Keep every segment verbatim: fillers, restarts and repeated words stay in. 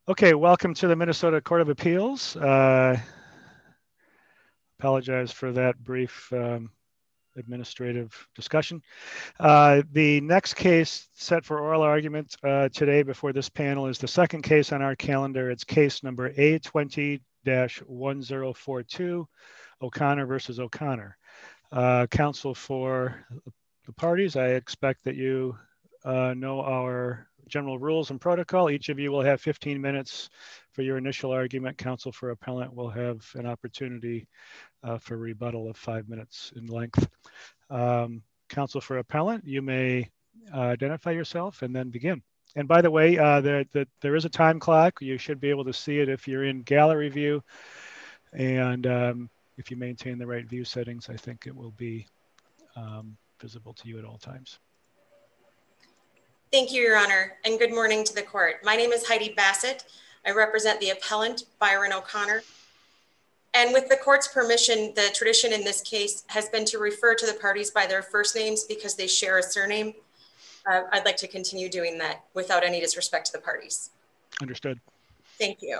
Okay, welcome to the Minnesota Court of Appeals. Uh, apologize for that brief um, administrative discussion. Uh, the next case set for oral argument uh, today before this panel is the second case on our calendar. It's case number A twenty dash one zero four two, O'Connor versus O'Connor. Uh, counsel for the parties, I expect that you uh, know our general rules and protocol. Each of you will have fifteen minutes for your initial argument. Counsel for appellant will have an opportunity uh, for rebuttal of five minutes in length. Um, counsel for appellant, you may uh, identify yourself and then begin. And by the way, uh, there, the, there is a time clock. You should be able to see it if you're in gallery view. And um, if you maintain the right view settings, I think it will be um, visible to you at all times. Thank you, Your Honor, and good morning to the court. My name is Heidi Bassett. I represent the appellant, Byron O'Connor. And with the court's permission, the tradition in this case has been to refer to the parties by their first names because they share a surname. Uh, I'd like to continue doing that without any disrespect to the parties. Understood. Thank you.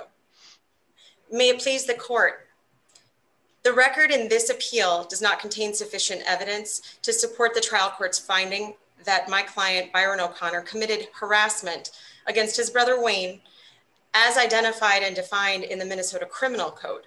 May it please the court. The record in this appeal does not contain sufficient evidence to support the trial court's finding that my client, Byron O'Connor, committed harassment against his brother, Wayne, as identified and defined in the Minnesota Criminal Code.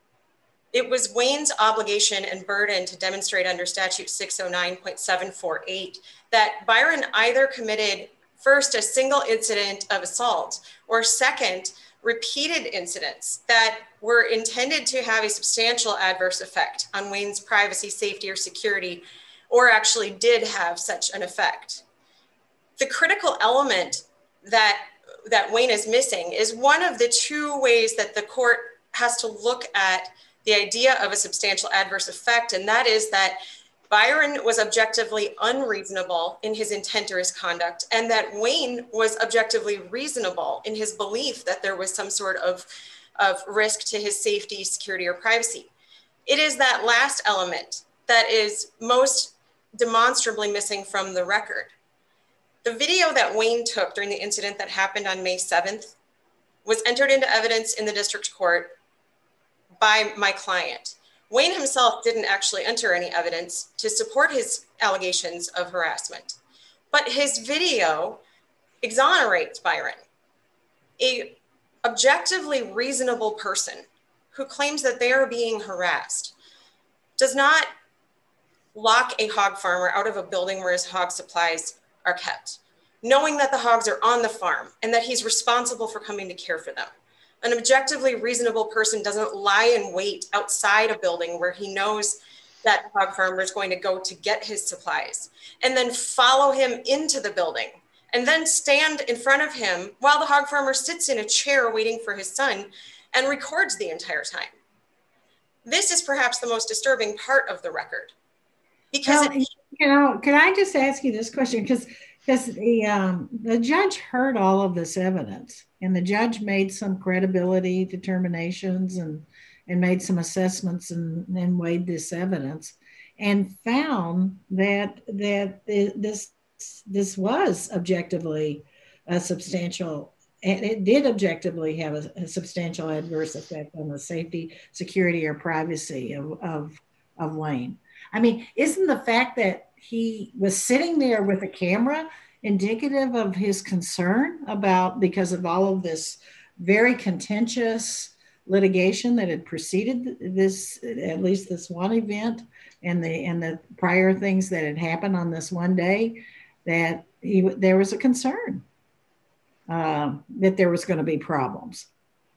It was Wayne's obligation and burden to demonstrate under statute six oh nine point seven four eight that Byron either committed first a single incident of assault or second, repeated incidents that were intended to have a substantial adverse effect on Wayne's privacy, safety, or security, or actually did have such an effect. The critical element that, that Wayne is missing is one of the two ways that the court has to look at the idea of a substantial adverse effect, and that is that Byron was objectively unreasonable in his intent or his conduct, and that Wayne was objectively reasonable in his belief that there was some sort of, of risk to his safety, security, or privacy. It is that last element that is most demonstrably missing from the record. The video that Wayne took during the incident that happened on May seventh was entered into evidence in the district court by my client. Wayne himself didn't actually enter any evidence to support his allegations of harassment, but his video exonerates Byron, a objectively reasonable person who claims that they are being harassed, does not lock a hog farmer out of a building where his hog supplies are kept, knowing that the hogs are on the farm and that he's responsible for coming to care for them. An objectively reasonable person doesn't lie in wait outside a building where he knows that the hog farmer is going to go to get his supplies and then follow him into the building and then stand in front of him while the hog farmer sits in a chair waiting for his son and records the entire time. This is perhaps the most disturbing part of the record. Because well, you know, can I just ask you this question? Because because the um, the judge heard all of this evidence, and the judge made some credibility determinations and and made some assessments and, and weighed this evidence, and found that that this this was objectively a substantial, and it did objectively have a, a substantial adverse effect on the safety, security, or privacy of of, of Wayne. I mean, isn't the fact that he was sitting there with a camera indicative of his concern about, because of all of this very contentious litigation that had preceded this, at least this one event, and the and the prior things that had happened on this one day, that he there was a concern uh, that there was going to be problems.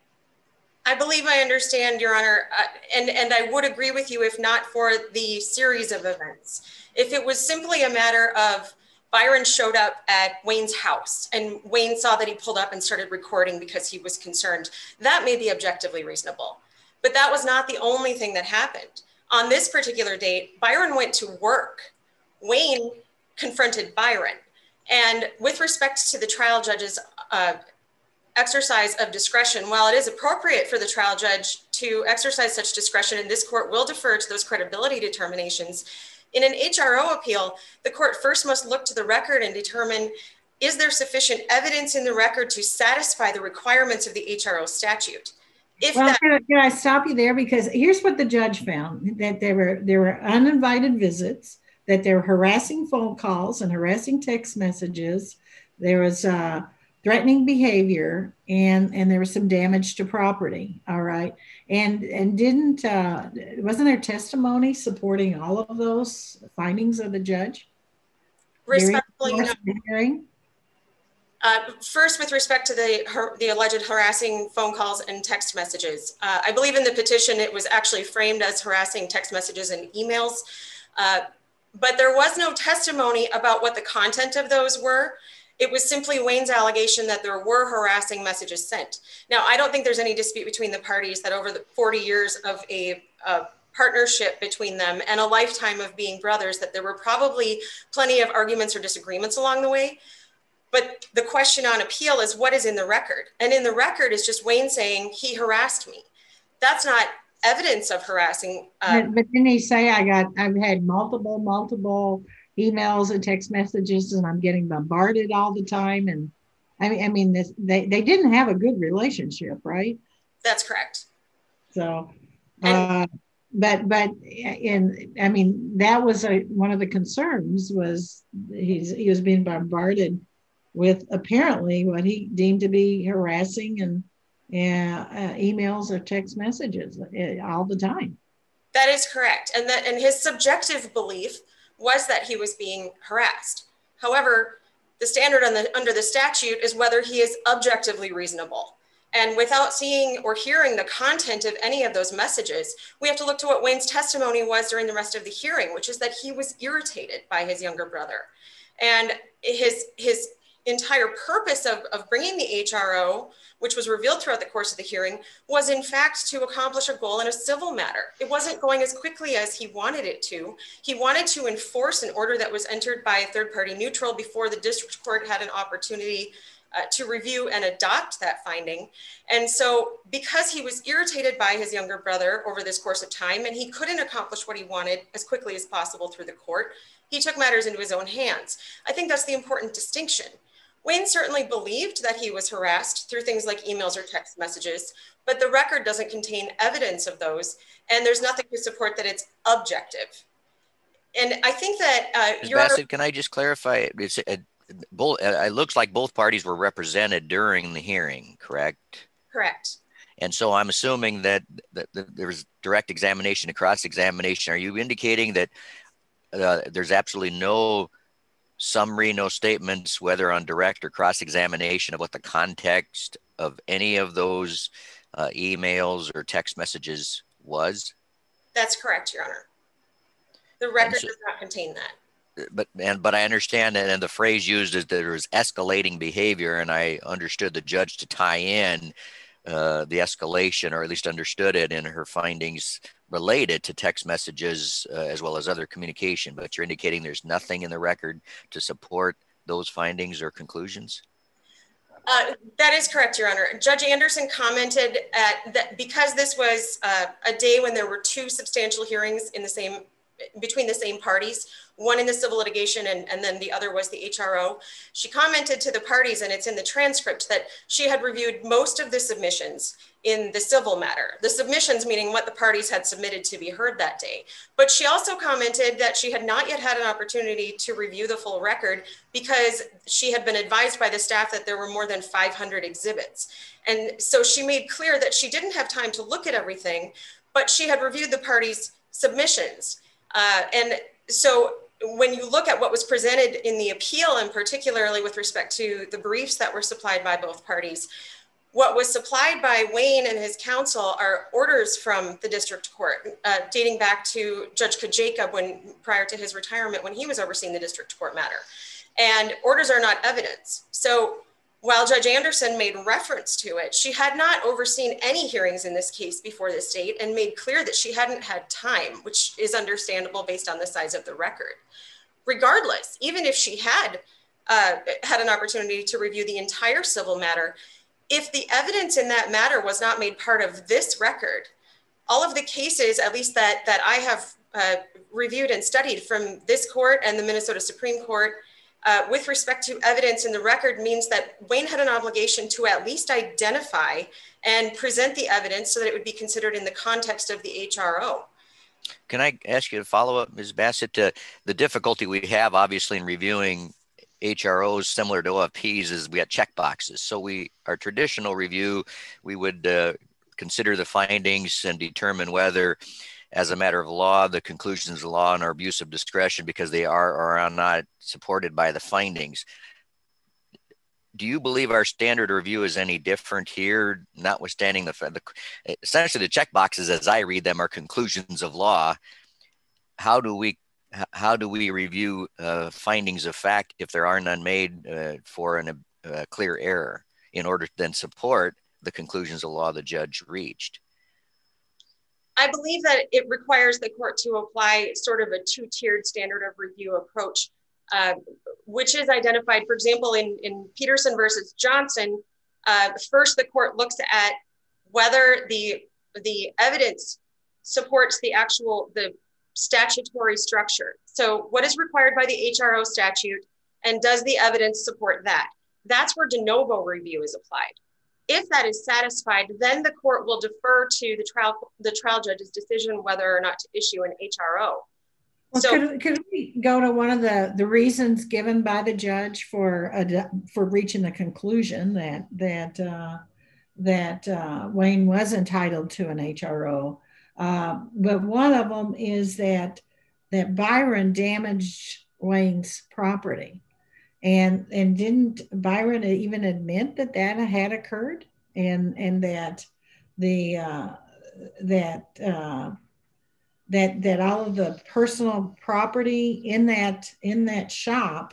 I believe I understand, Your Honor, uh, and, and I would agree with you if not for the series of events. If it was simply a matter of Byron showed up at Wayne's house and Wayne saw that he pulled up and started recording because he was concerned, that may be objectively reasonable. But that was not the only thing that happened. On this particular date, Byron went to work. Wayne confronted Byron. And with respect to the trial judge's uh, exercise of discretion, while it is appropriate for the trial judge to exercise such discretion, and this court will defer to those credibility determinations, in an H R O appeal, the court first must look to the record and determine is there sufficient evidence in the record to satisfy the requirements of the H R O statute? If well, that- can, I, can I stop you there? Because here's what the judge found, that there were there were uninvited visits, that there were harassing phone calls and harassing text messages. There was uh, threatening behavior, and, and there was some damage to property. All right. And and didn't, uh, wasn't there testimony supporting all of those findings of the judge? Respectfully, no. Hearing? Uh, first, with respect to the her, the alleged harassing phone calls and text messages, uh, I believe in the petition it was actually framed as harassing text messages and emails, uh, but there was no testimony about what the content of those were. It was simply Wayne's allegation that there were harassing messages sent. Now, I don't think there's any dispute between the parties that over the forty years of a uh, partnership between them and a lifetime of being brothers, that there were probably plenty of arguments or disagreements along the way. But the question on appeal is what is in the record? And in the record is just Wayne saying he harassed me. That's not evidence of harassing. Uh, but, but didn't he say, I got, I've had multiple, multiple emails and text messages and I'm getting bombarded all the time. And I mean, I mean, this, they, they didn't have a good relationship, right? That's correct. So, uh, but, but in, I mean, that was a, one of the concerns was he's, he was being bombarded with apparently what he deemed to be harassing and uh, uh, emails or text messages uh, all the time. That is correct. And that, and his subjective belief was that he was being harassed. However, the standard on the, under the statute is whether he is objectively reasonable. And without seeing or hearing the content of any of those messages, we have to look to what Wayne's testimony was during the rest of the hearing, which is that he was irritated by his younger brother. And his, his entire purpose of, of bringing the H R O, which was revealed throughout the course of the hearing, was in fact to accomplish a goal in a civil matter. It wasn't going as quickly as he wanted it to. He wanted to enforce an order that was entered by a third party neutral before the district court had an opportunity uh, to review and adopt that finding. And so because he was irritated by his younger brother over this course of time, and he couldn't accomplish what he wanted as quickly as possible through the court, he took matters into his own hands. I think that's the important distinction. Wayne certainly believed that he was harassed through things like emails or text messages, but the record doesn't contain evidence of those, and there's nothing to support that it's objective. And I think that uh, Miz Bassett, can I just clarify? It's it, both. It looks like both parties were represented during the hearing, correct? Correct. And so I'm assuming that, that, that there was direct examination and cross-examination. Are you indicating that uh, there's absolutely no summary, no statements, whether on direct or cross-examination of what the context of any of those uh, emails or text messages was? That's correct, Your Honor. The record so, does not contain that. But and but I understand that, and the phrase used is that there was escalating behavior, and I understood the judge to tie in uh, the escalation, or at least understood it in her findings related to text messages uh, as well as other communication. But you're indicating there's nothing in the record to support those findings or conclusions? Uh, that is correct, Your Honor. Judge Anderson commented at that because this was uh, a day when there were two substantial hearings in the same between the same parties, one in the civil litigation and, and then the other was the H R O. She commented to the parties, and it's in the transcript, that she had reviewed most of the submissions in the civil matter. The submissions meaning what the parties had submitted to be heard that day. But she also commented that she had not yet had an opportunity to review the full record because she had been advised by the staff that there were more than five hundred exhibits. And so she made clear that she didn't have time to look at everything, but she had reviewed the parties' submissions. Uh, and so when you look at what was presented in the appeal, and particularly with respect to the briefs that were supplied by both parties, what was supplied by Wayne and his counsel are orders from the district court, uh, dating back to Judge Kajacob when prior to his retirement, when he was overseeing the district court matter. And orders are not evidence. So while Judge Anderson made reference to it, she had not overseen any hearings in this case before this date and made clear that she hadn't had time, which is understandable based on the size of the record. Regardless, even if she had uh, had an opportunity to review the entire civil matter, if the evidence in that matter was not made part of this record, all of the cases, at least that, that I have uh, reviewed and studied from this court and the Minnesota Supreme Court uh, with respect to evidence in the record means that Wayne had an obligation to at least identify and present the evidence so that it would be considered in the context of the H R O. Can I ask you to follow up, Miz Bassett? Uh, the difficulty we have, obviously, in reviewing H R Os similar to O F Ps is we have check boxes. So we, our traditional review, we would uh, consider the findings and determine whether, as a matter of law, the conclusions of law and our abuse of discretion because they are or are not supported by the findings. Do you believe our standard review is any different here, notwithstanding the, the essentially the check boxes as I read them are conclusions of law? How do we how do we review uh, findings of fact if there are none made uh, for an, a clear error in order to then support the conclusions of law the judge reached? I believe that it requires the court to apply sort of a two-tiered standard of review approach, uh, which is identified, for example, in, in Peterson versus Johnson. Uh, first, the court looks at whether the, the evidence supports the actual, the statutory structure. So what is required by the H R O statute, and does the evidence support that? That's where de novo review is applied. If that is satisfied, then the court will defer to the trial the trial judge's decision whether or not to issue an H R O. Well, so, could, could we go to one of the, the reasons given by the judge for a, for reaching the conclusion that that uh, that uh, Wayne was entitled to an H R O? Uh, but one of them is that that Byron damaged Wayne's property. And and didn't Byron even admit that that had occurred, and and that the uh, that uh, that that all of the personal property in that in that shop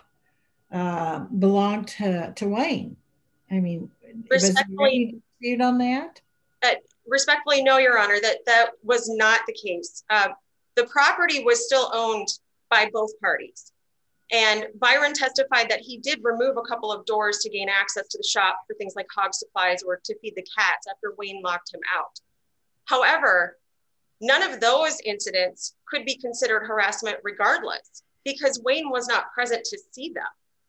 uh, belonged to to Wayne? I mean, respectfully, was on that? Uh, respectfully, no, Your Honor, that that was not the case. Uh, the property was still owned by both parties. And Byron testified that he did remove a couple of doors to gain access to the shop for things like hog supplies or to feed the cats after Wayne locked him out. However, none of those incidents could be considered harassment regardless, because Wayne was not present to see them.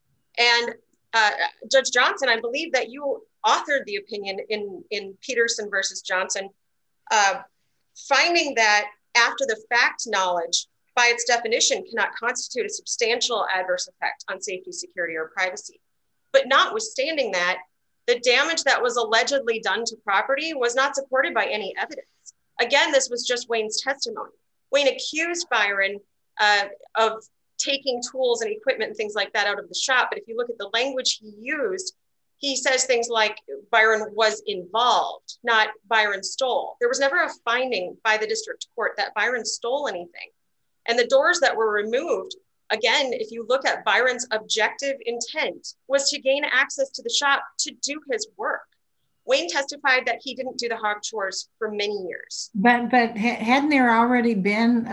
And uh, Judge Johnson, I believe that you authored the opinion in, in Peterson versus Johnson, uh, finding that after the fact knowledge, by its definition, cannot constitute a substantial adverse effect on safety, security, or privacy. But notwithstanding that, the damage that was allegedly done to property was not supported by any evidence. Again, this was just Wayne's testimony. Wayne accused Byron uh, of taking tools and equipment and things like that out of the shop. But if you look at the language he used, he says things like Byron was involved, not Byron stole. There was never a finding by the district court that Byron stole anything. And the doors that were removed, again, if you look at Byron's objective intent, was to gain access to the shop to do his work. Wayne testified that he didn't do the hog chores for many years. But but hadn't there already been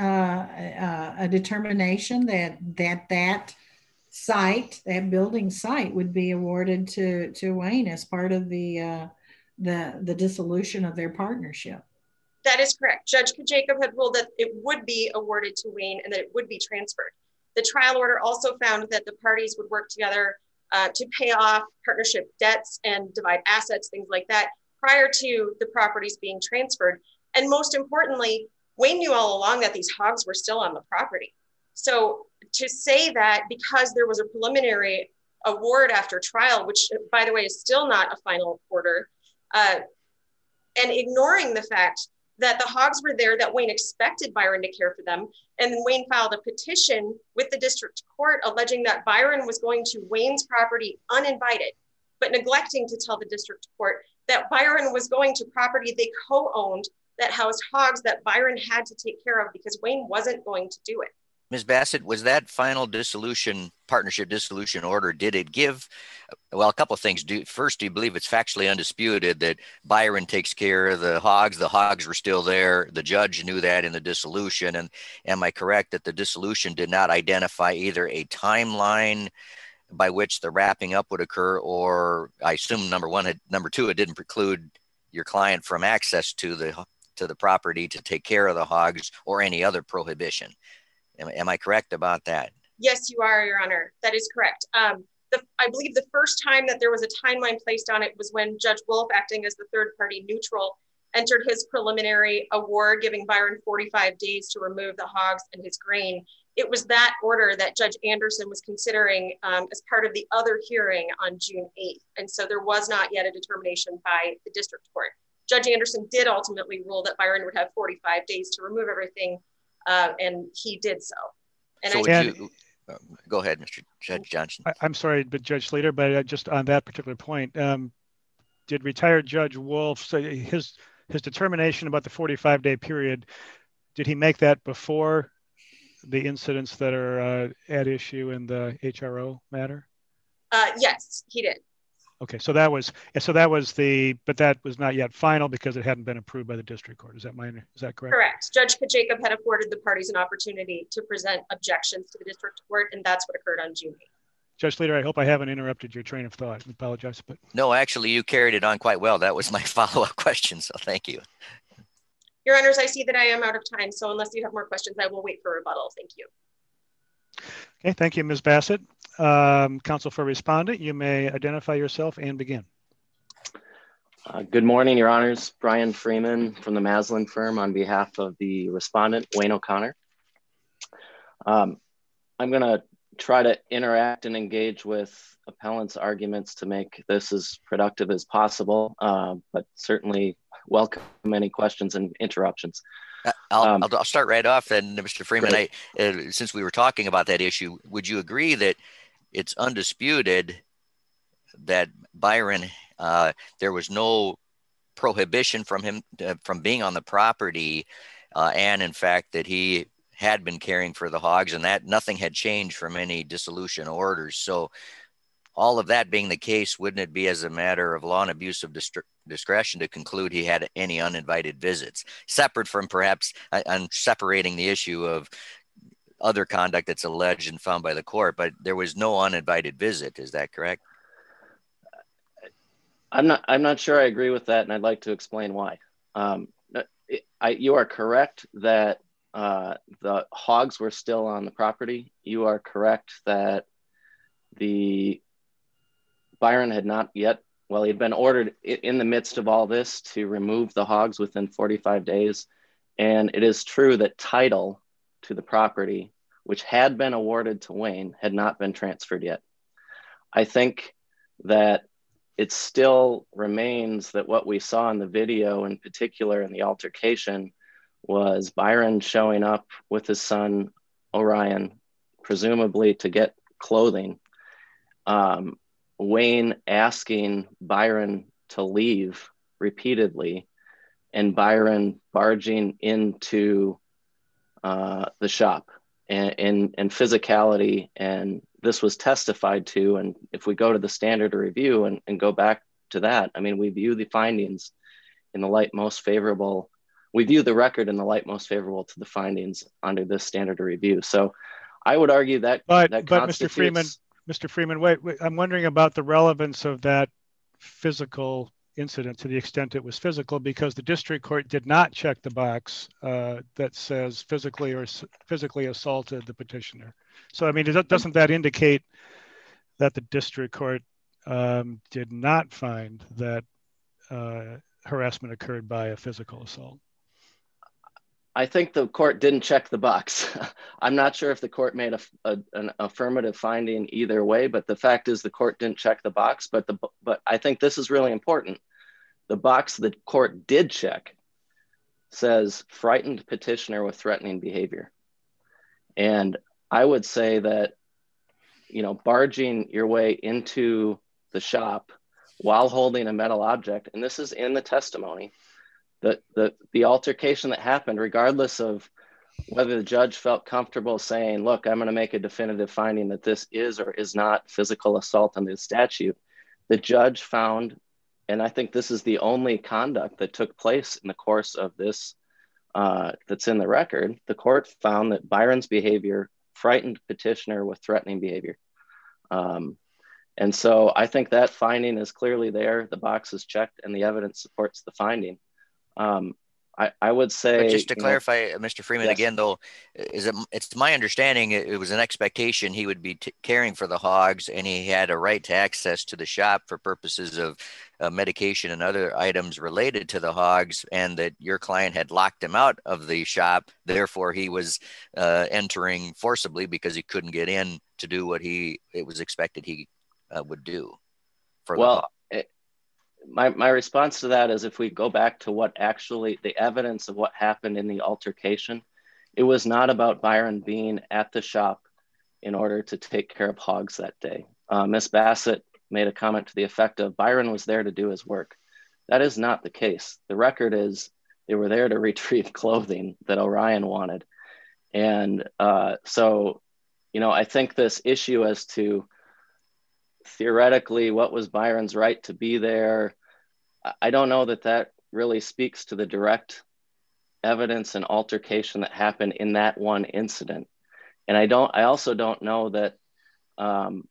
uh, a, a determination that that that site, that building site, would be awarded to to Wayne as part of the uh, the the dissolution of their partnership? That is correct. Judge Jacob had ruled that it would be awarded to Wayne and that it would be transferred. The trial order also found that the parties would work together uh, to pay off partnership debts and divide assets, things like that, prior to the properties being transferred. And most importantly, Wayne knew all along that these hogs were still on the property. So to say that because there was a preliminary award after trial, which by the way is still not a final order, uh, and ignoring the fact that the hogs were there, that Wayne expected Byron to care for them. And then Wayne filed a petition with the district court alleging that Byron was going to Wayne's property uninvited, but neglecting to tell the district court that Byron was going to property they co-owned that housed hogs that Byron had to take care of because Wayne wasn't going to do it. Miz Bassett, was that final dissolution, partnership dissolution order, did it give, well, a couple of things. Do, first, do you believe it's factually undisputed that Byron takes care of the hogs? The hogs were still there. The judge knew that in the dissolution. And am I correct that the dissolution did not identify either a timeline by which the wrapping up would occur, or I assume number one, had, number two, it didn't preclude your client from access to the to the property to take care of the hogs or any other prohibition? Am, am I correct about that? Yes, you are, Your Honor. That is correct. Um, the, I believe the first time that there was a timeline placed on it was when Judge Wolf, acting as the third party neutral, entered his preliminary award, giving Byron forty-five days to remove the hogs and his grain. It was that order that Judge Anderson was considering um, as part of the other hearing on June eighth. And so there was not yet a determination by the district court. Judge Anderson did ultimately rule that Byron would have forty-five days to remove everything, uh, and he did so. And so I would and, you, uh, go ahead, Mister Judge Johnson. I, I'm sorry, but Judge Slater, but just on that particular point, um, did retired Judge Wolf say his his determination about the forty-five day period, did he make that before the incidents that are uh, at issue in the H R O matter? Uh, yes, he did. Okay, so that was so that was the, but that was not yet final because it hadn't been approved by the district court. Is that my, is that correct? Correct. Judge Jacob had afforded the parties an opportunity to present objections to the district court, and that's what occurred on June eighth. Judge Slater, I hope I haven't interrupted your train of thought. I apologize, but no, actually, you carried it on quite well. That was my follow-up question, so thank you. Your Honors, I see that I am out of time, so unless you have more questions, I will wait for rebuttal. Thank you. Okay, thank you, Miz Bassett. Um, counsel for respondent, you may identify yourself and begin. Uh, good morning, Your Honors. Brian Freeman from the Maslin firm on behalf of the respondent, Wayne O'Connor. Um, I'm going to try to interact and engage with appellant's arguments to make this as productive as possible, uh, but certainly welcome any questions and interruptions. I'll, um, I'll, I'll start right off then, Mister Freeman. I, uh, since we were talking about that issue, would you agree that it's undisputed that Byron, uh, there was no prohibition from him uh, from being on the property, uh, and in fact that he had been caring for the hogs, and that nothing had changed from any dissolution orders? So all of that being the case, wouldn't it be as a matter of law and abuse of discretion to conclude he had any uninvited visits, separate from perhaps I'm separating the issue of other conduct that's alleged and found by the court, but there was no uninvited visit. Is that correct? I'm not, I'm not sure I agree with that, and I'd like to explain why. Um, I, you are correct that uh, the hogs were still on the property. You are correct that the Byron had not yet, well, he'd been ordered in the midst of all this to remove the hogs within forty-five days. And it is true that title to the property, which had been awarded to Wayne, had not been transferred yet. I think that it still remains that what we saw in the video, in particular in the altercation, was Byron showing up with his son, Orion, presumably to get clothing. Um, Wayne asking Byron to leave repeatedly, and Byron barging into uh, the shop and, and, and physicality. And this was testified to. And if we go to the standard of review and, and go back to that, I mean, we view the findings in the light most favorable. We view the record in the light most favorable to the findings under this standard of review. So I would argue that, but, that but Mister Freeman, Mister Freeman, wait, wait, I'm wondering about the relevance of that physical incident to the extent it was physical, because the district court did not check the box uh, that says physically or physically assaulted the petitioner. So, I mean, doesn't that indicate that the district court um, did not find that uh, harassment occurred by a physical assault? I think the court didn't check the box. I'm not sure if the court made a, a, an affirmative finding either way, but the fact is the court didn't check the box. But the but I think this is really important. The box the court did check says frightened petitioner with threatening behavior. And I would say that, you know, barging your way into the shop while holding a metal object, and this is in the testimony, The, the, the altercation that happened, regardless of whether the judge felt comfortable saying, look, I'm going to make a definitive finding that this is or is not physical assault under the statute, the judge found, and I think this is the only conduct that took place in the course of this uh, that's in the record, the court found that Byron's behavior frightened petitioner with threatening behavior. Um, and so I think that finding is clearly there, the box is checked, and the evidence supports the finding. Um, I, I would say, but just to you clarify, know, Mister Freeman, yes. again, though, is it, it's my understanding it, it was an expectation he would be t- caring for the hogs, and he had a right to access to the shop for purposes of uh, medication and other items related to the hogs, and that your client had locked him out of the shop. Therefore, he was uh, entering forcibly because he couldn't get in to do what he it was expected he uh, would do for Well, the hog. it, my, my response to that is if we go back to what actually the evidence of what happened in the altercation, it was not about Byron being at the shop in order to take care of hogs that day. Uh, Miss Bassett made a comment to the effect of Byron was there to do his work. That is not the case. The record is they were there to retrieve clothing that Orion wanted. And uh, so, you know, I think this issue as to theoretically what was Byron's right to be there, I don't know that that really speaks to the direct evidence and altercation that happened in that one incident. And I don't, I also don't know that, um,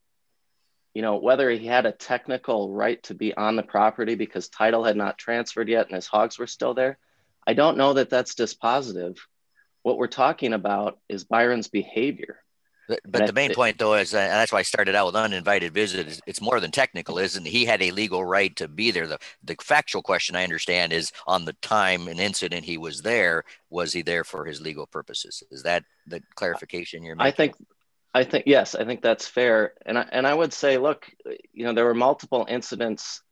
you know, whether he had a technical right to be on the property because title had not transferred yet and his hogs were still there. I don't know that that's dispositive. What we're talking about is Byron's behavior. But, but the main point, though, is uh, and that's why I started out with uninvited visit. Is it's more than technical, isn't it? He had a legal right to be there. The the factual question I understand is on the time and incident he was there. Was he there for his legal purposes? Is that the clarification you're making? I think, I think yes, I think that's fair. And I, and I would say, look, you know, there were multiple incidents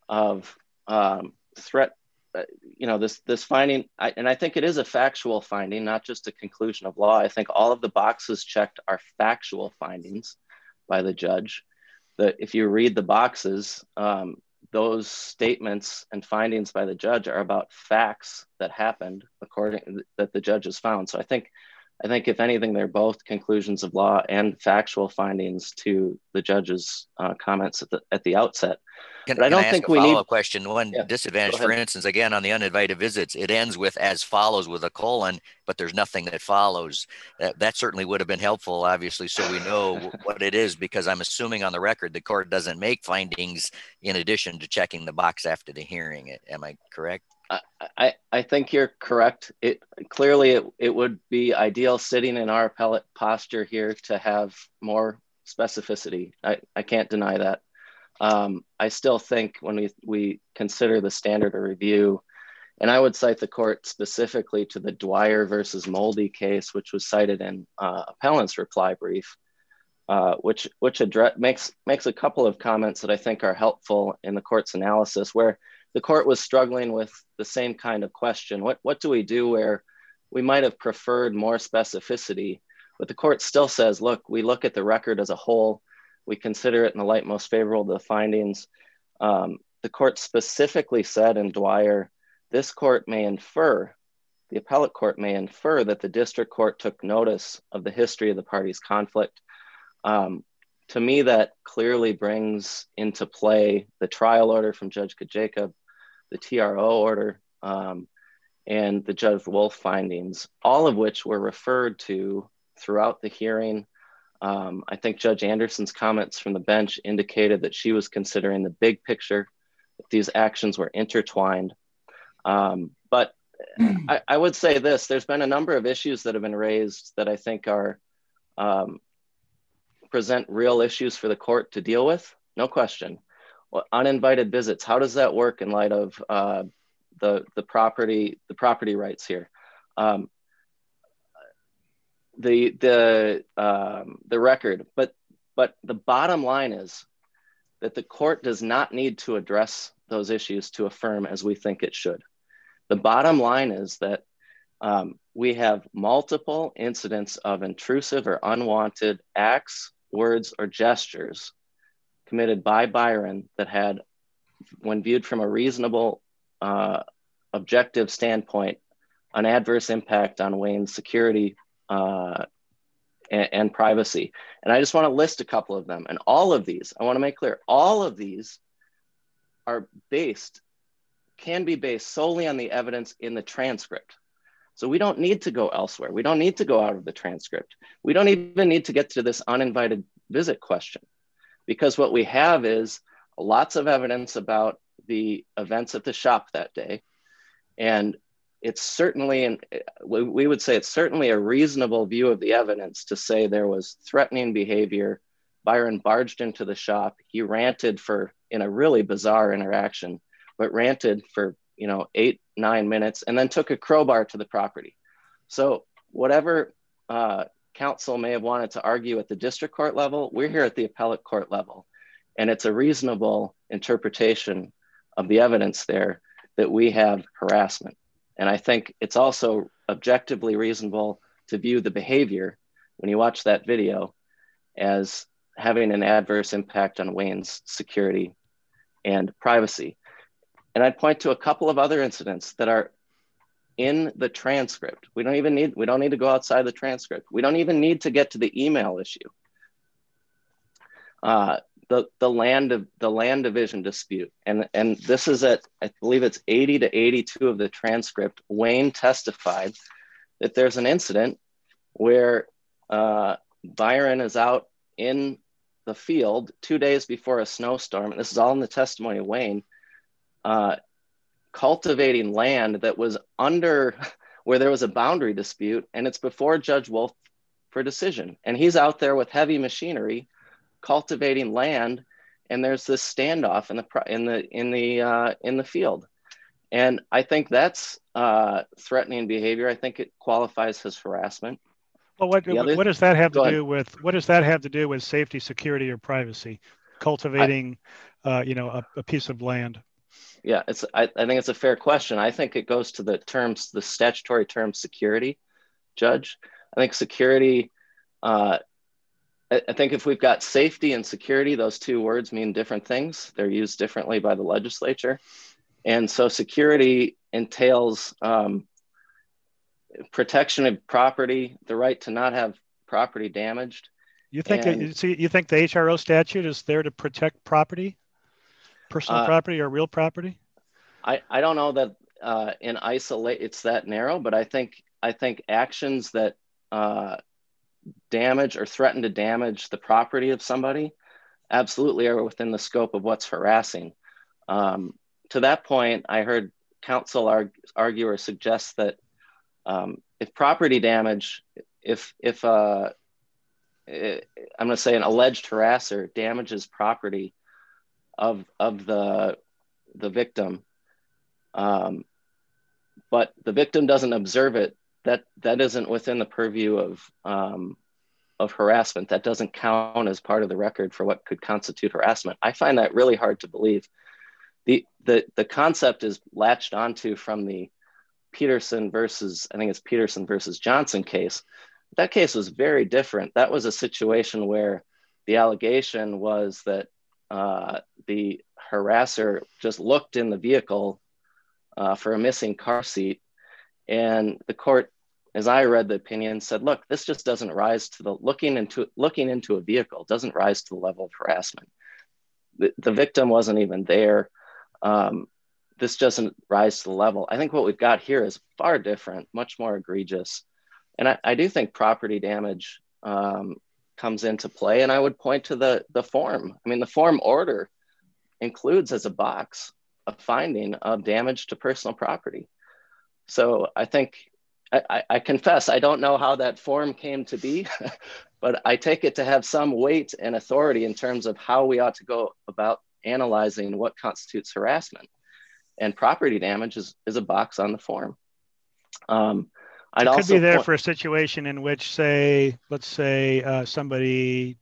of um, threat. Uh, you know, this this finding, I, and I think it is a factual finding, not just a conclusion of law. I think all of the boxes checked are factual findings by the judge. That if you read the boxes, um, those statements and findings by the judge are about facts that happened according that the judge has found. So I think, I think if anything, they're both conclusions of law and factual findings to the judge's uh, comments at the at the outset. Can, but I can don't I ask think a we need follow-up question? One yeah, disadvantage, for instance, again, on the uninvited visits, it ends with as follows with a colon, but there's nothing that follows. That, that certainly would have been helpful, obviously, so we know what it is, because I'm assuming on the record the court doesn't make findings in addition to checking the box after the hearing. Am I correct? I, I, I think you're correct. It clearly it, it would be ideal sitting in our appellate posture here to have more specificity. I, I can't deny that. Um, I still think when we, we consider the standard of review, and I would cite the court specifically to the Dwyer versus Moldy case, which was cited in uh, appellant's reply brief, uh, which which address, makes makes a couple of comments that I think are helpful in the court's analysis, where the court was struggling with the same kind of question. What, what do we do where we might have preferred more specificity, but the court still says, look, we look at the record as a whole. We consider it in the light most favorable to the findings. Um, the court specifically said in Dwyer, this court may infer, the appellate court may infer that the district court took notice of the history of the party's conflict. Um, to me, that clearly brings into play the trial order from Judge Kajacob, the T R O order, um, and the Judge Wolf findings, all of which were referred to throughout the hearing. Um, I think Judge Anderson's comments from the bench indicated that she was considering the big picture, that these actions were intertwined. Um, but I, I would say this, there's been a number of issues that have been raised that I think are um, present real issues for the court to deal with, no question. Well, uninvited visits, how does that work in light of uh, the, the, property, the property rights here? Um, the the um, the record, but but the bottom line is that the court does not need to address those issues to affirm as we think it should. The bottom line is that um, we have multiple incidents of intrusive or unwanted acts, words, or gestures committed by Byron that had, when viewed from a reasonable, uh, objective standpoint, an adverse impact on Wayne's security Uh, and, and privacy. And I just want to list a couple of them. And all of these, I want to make clear, all of these are based, can be based solely on the evidence in the transcript. So we don't need to go elsewhere. We don't need to go out of the transcript. We don't even need to get to this uninvited visit question, because what we have is lots of evidence about the events at the shop that day. And it's certainly, and we would say it's certainly a reasonable view of the evidence to say there was threatening behavior. Byron barged into the shop. He ranted for, in a really bizarre interaction, but ranted for, you know, eight, nine minutes, and then took a crowbar to the property. So whatever uh, counsel may have wanted to argue at the district court level, we're here at the appellate court level. And it's a reasonable interpretation of the evidence there that we have harassment. And I think it's also objectively reasonable to view the behavior when you watch that video as having an adverse impact on Wayne's security and privacy. And I'd point to a couple of other incidents that are in the transcript. We don't even need, we don't need to go outside the transcript. We don't even need to get to the email issue. Uh, the, the land of the land division dispute. And, and this is at, I believe it's eighty to eighty-two of the transcript. Wayne testified that there's an incident where uh, Byron is out in the field two days before a snowstorm. And this is all in the testimony of Wayne, uh, cultivating land that was under where there was a boundary dispute, and it's before Judge Wolf for decision. And he's out there with heavy machinery cultivating land, and there's this standoff in the in the in the uh, in the field. And I think that's uh, threatening behavior. I think it qualifies as harassment. Well, what other, what does that have to ahead. do with what does that have to do with safety, security, or privacy? Cultivating, I, uh, you know, a, a piece of land. Yeah, it's. I, I think it's a fair question. I think it goes to the terms, the statutory term, security, Judge. I think security. Uh, I, I think if we've got safety and security, those two words mean different things. They're used differently by the legislature, and so security entails um, protection of property, the right to not have property damaged. You think and, it, you see? You think the H R O statute is there to protect property? Personal uh, property or real property? I, I don't know that uh, in isolate it's that narrow, but I think I think actions that uh, damage or threaten to damage the property of somebody absolutely are within the scope of what's harassing. Um, to that point, I heard counsel argue, argue or suggest that um, if property damage, if if uh, it, I'm going to say an alleged harasser damages property of of the the victim, um, but the victim doesn't observe it, that that isn't within the purview of um, of harassment. That doesn't count as part of the record for what could constitute harassment. I find that really hard to believe. The the the concept is latched onto from the Peterson versus, I think it's Peterson versus Johnson case. That case was very different. That was a situation where the allegation was that Uh, the harasser just looked in the vehicle uh, for a missing car seat, and the court, as I read the opinion, said, "Look, this just doesn't rise to the looking into looking into a vehicle doesn't rise to the level of harassment. The, the victim wasn't even there. Um, this doesn't rise to the level." I think what we've got here is far different, much more egregious, and I, I do think property damage Um, comes into play. And I would point to the, the form. I mean, the form order includes as a box a finding of damage to personal property. So I think, I, I, I confess, I don't know how that form came to be, but I take it to have some weight and authority in terms of how we ought to go about analyzing what constitutes harassment. And property damage is, is a box on the form. Um, I'd it could also be there point- for a situation in which, say, let's say uh, somebody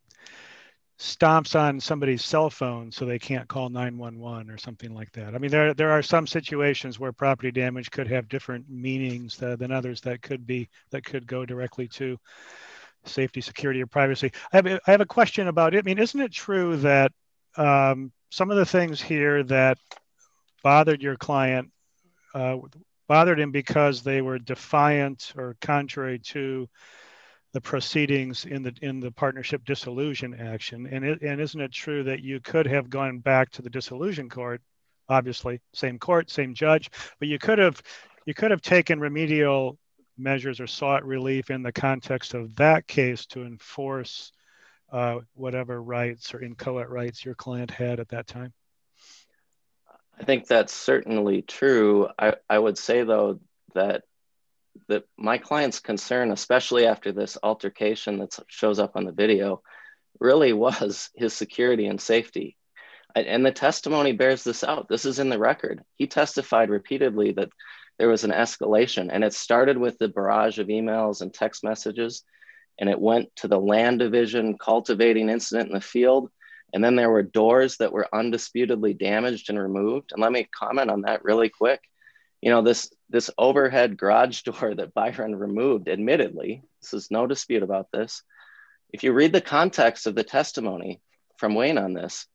stomps on somebody's cell phone so they can't call nine one one or something like that. I mean, there there are some situations where property damage could have different meanings uh, than others that could be that could go directly to safety, security, or privacy. I have, I have a question about it. I mean, isn't it true that um, some of the things here that bothered your client uh, bothered him because they were defiant or contrary to the proceedings in the in the partnership dissolution action? And it, and isn't it true that you could have gone back to the dissolution court, obviously same court, same judge, but you could have you could have taken remedial measures or sought relief in the context of that case to enforce uh, whatever rights or inchoate rights your client had at that time? I think that's certainly true. I, I would say, though, that that my client's concern, especially after this altercation that shows up on the video, really was his security and safety. And the testimony bears this out. This is in the record. He testified repeatedly that there was an escalation, and it started with the barrage of emails and text messages, and it went to the land division cultivating incident in the field. And then there were doors that were undisputedly damaged and removed. And let me comment on that really quick. You know, this, this overhead garage door that Byron removed, admittedly, this is no dispute about this. If you read the context of the testimony from Wayne on this,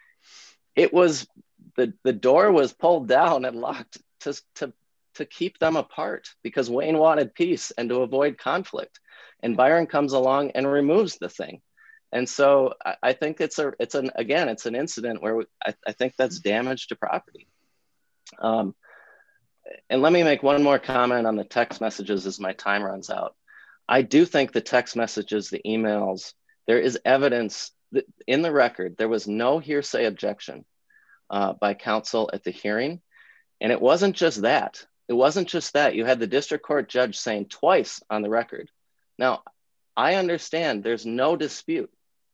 it was, the, the door was pulled down and locked to, to, to keep them apart because Wayne wanted peace and to avoid conflict. And Byron comes along and removes the thing. And so I, I think it's a, it's an, again, it's an incident where we, I, I think that's damage to property. Um, and let me make one more comment on the text messages as my time runs out. I do think the text messages, the emails, there is evidence that in the record, there was no hearsay objection uh, by counsel at the hearing. And it wasn't just that. It wasn't just that. You had the district court judge saying twice on the record. Now, I understand there's no dispute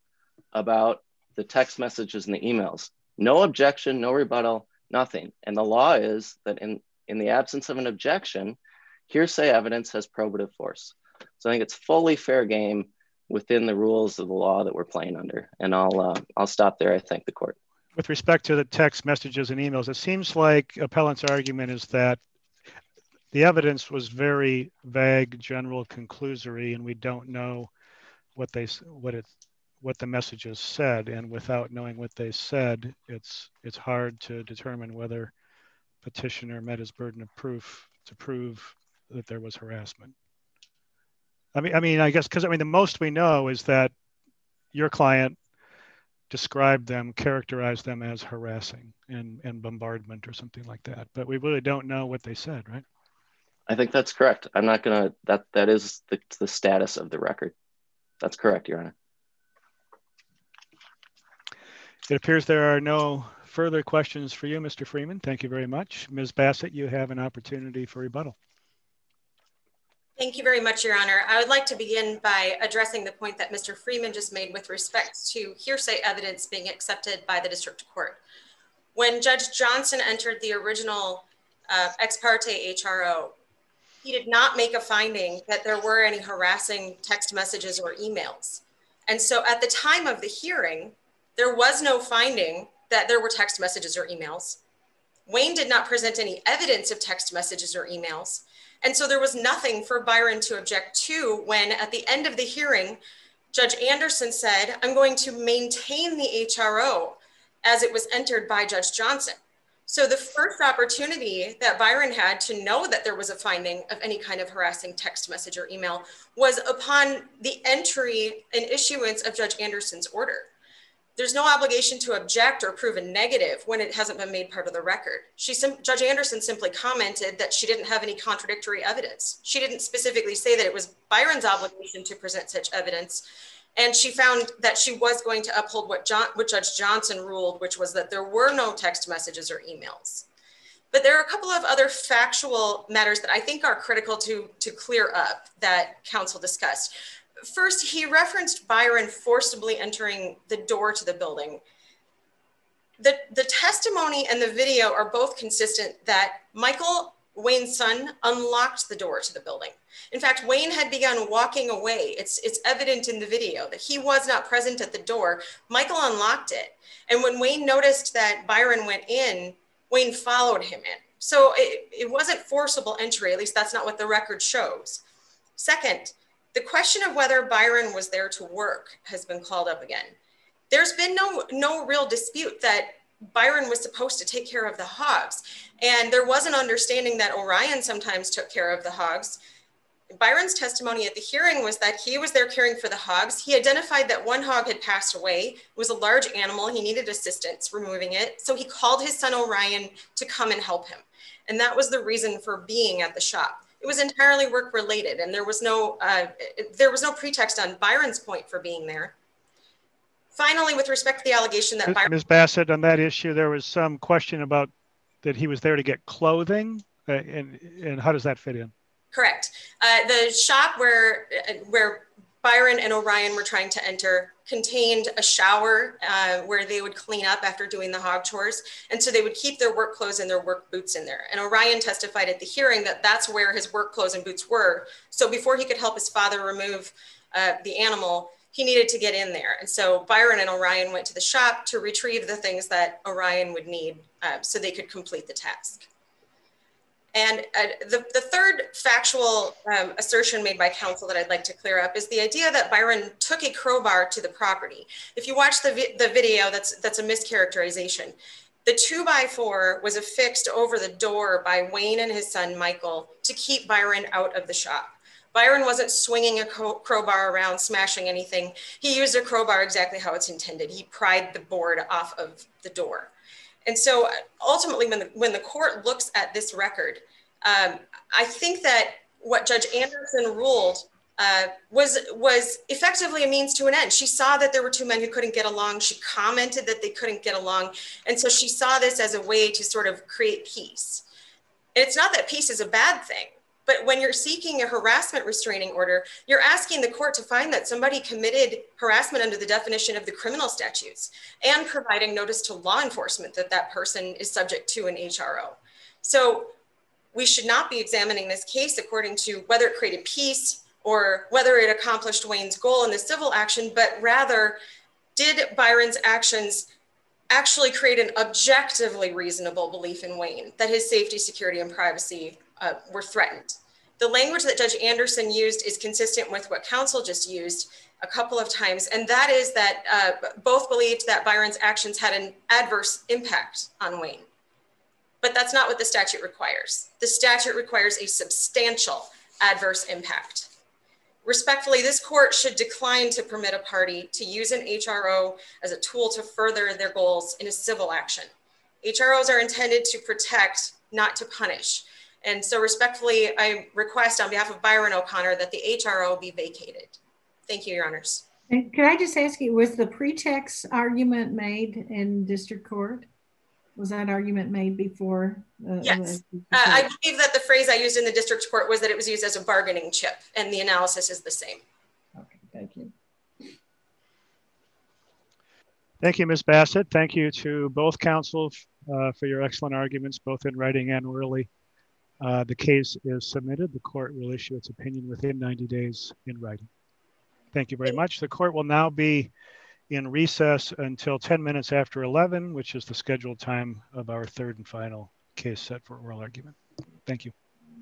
about the text messages and the emails. No objection, no rebuttal, nothing. And the law is that in, in the absence of an objection, hearsay evidence has probative force. So I think it's fully fair game within the rules of the law that we're playing under. And I'll, uh, I'll stop there. I thank the court. With respect to the text messages and emails, it seems like appellant's argument is that the evidence was very vague, general, conclusory, and we don't know what they what it what the messages said. And without knowing what they said, it's it's hard to determine whether petitioner met his burden of proof to prove that there was harassment. I mean, I mean, I guess because I mean the most we know is that your client described them, characterized them as harassing and and bombardment or something like that. But we really don't know what they said, right? I think that's correct. I'm not gonna, that that is the, the status of the record. That's correct, Your Honor. It appears there are no further questions for you, Mister Freeman. Thank you very much. Miz Bassett, you have an opportunity for rebuttal. Thank you very much, Your Honor. I would like to begin by addressing the point that Mister Freeman just made with respect to hearsay evidence being accepted by the district court. When Judge Johnson entered the original uh, ex parte H R O, he did not make a finding that there were any harassing text messages or emails. And so at the time of the hearing, there was no finding that there were text messages or emails. Wayne did not present any evidence of text messages or emails. And so there was nothing for Byron to object to when at the end of the hearing, Judge Anderson said, I'm going to maintain the H R O as it was entered by Judge Johnson. So the first opportunity that Byron had to know that there was a finding of any kind of harassing text message or email was upon the entry and issuance of Judge Anderson's order. There's no obligation to object or prove a negative when it hasn't been made part of the record. She, Judge Anderson simply commented that she didn't have any contradictory evidence. She didn't specifically say that it was Byron's obligation to present such evidence. And she found that she was going to uphold what, John, what Judge Johnson ruled, which was that there were no text messages or emails. But there are a couple of other factual matters that I think are critical to, to clear up that counsel discussed. First, he referenced Byron forcibly entering the door to the building. The, the testimony and the video are both consistent that Michael, Wayne's son, unlocked the door to the building. In fact, Wayne had begun walking away. It's, it's evident in the video that he was not present at the door. Michael unlocked it. And when Wayne noticed that Byron went in, Wayne followed him in. So it, it wasn't forcible entry, at least that's not what the record shows. Second, the question of whether Byron was there to work has been called up again. There's been no, no real dispute that Byron was supposed to take care of the hogs. And there was an understanding that Orion sometimes took care of the hogs. Byron's testimony at the hearing was that he was there caring for the hogs. He identified that one hog had passed away. It was a large animal. He needed assistance removing it. So he called his son Orion to come and help him. And that was the reason for being at the shop. It was entirely work related, and there was no uh, there was no pretext on Byron's point for being there. Finally, with respect to the allegation that Byron— Miz Bassett, on that issue, there was some question about that he was there to get clothing. Uh, and, and how does that fit in? Correct. Uh, the shop where, where Byron and Orion were trying to enter contained a shower uh, where they would clean up after doing the hog chores. And so they would keep their work clothes and their work boots in there. And Orion testified at the hearing that that's where his work clothes and boots were. So before he could help his father remove uh, the animal, he needed to get in there. And so Byron and Orion went to the shop to retrieve the things that Orion would need uh, so they could complete the task. And uh, the, the third factual um, assertion made by counsel that I'd like to clear up is the idea that Byron took a crowbar to the property. If you watch the, vi the video, that's, that's a mischaracterization. The two by four was affixed over the door by Wayne and his son, Michael, to keep Byron out of the shop. Byron wasn't swinging a crowbar around, smashing anything. He used a crowbar exactly how it's intended. He pried the board off of the door. And so ultimately, when the, when the court looks at this record, um, I think that what Judge Anderson ruled uh, was, was effectively a means to an end. She saw that there were two men who couldn't get along. She commented that they couldn't get along. And so she saw this as a way to sort of create peace. And it's not that peace is a bad thing, but when you're seeking a harassment restraining order, you're asking the court to find that somebody committed harassment under the definition of the criminal statutes and providing notice to law enforcement that that person is subject to an H R O. So we should not be examining this case according to whether it created peace or whether it accomplished Wayne's goal in the civil action, but rather did Byron's actions actually create an objectively reasonable belief in Wayne that his safety, security, and privacy uh, were threatened. The language that Judge Anderson used is consistent with what counsel just used a couple of times, and that is that uh, both believed that Byron's actions had an adverse impact on Wayne. But that's not what the statute requires. The statute requires a substantial adverse impact. Respectfully, this court should decline to permit a party to use an H R O as a tool to further their goals in a civil action. H R Os are intended to protect, not to punish. And so respectfully, I request on behalf of Byron O'Connor that the H R O be vacated. Thank you, Your Honors. And could I just ask you, was the pretext argument made in district court? Was that argument made before? Uh, yes. Uh, I believe that the phrase I used in the district court was that it was used as a bargaining chip, and the analysis is the same. Okay, thank you. Thank you, Miz Bassett. Thank you to both counsel uh, for your excellent arguments, both in writing and orally. Uh, the case is submitted. The court will issue its opinion within ninety days in writing. Thank you very much. The court will now be in recess until ten minutes after eleven, which is the scheduled time of our third and final case set for oral argument. Thank you.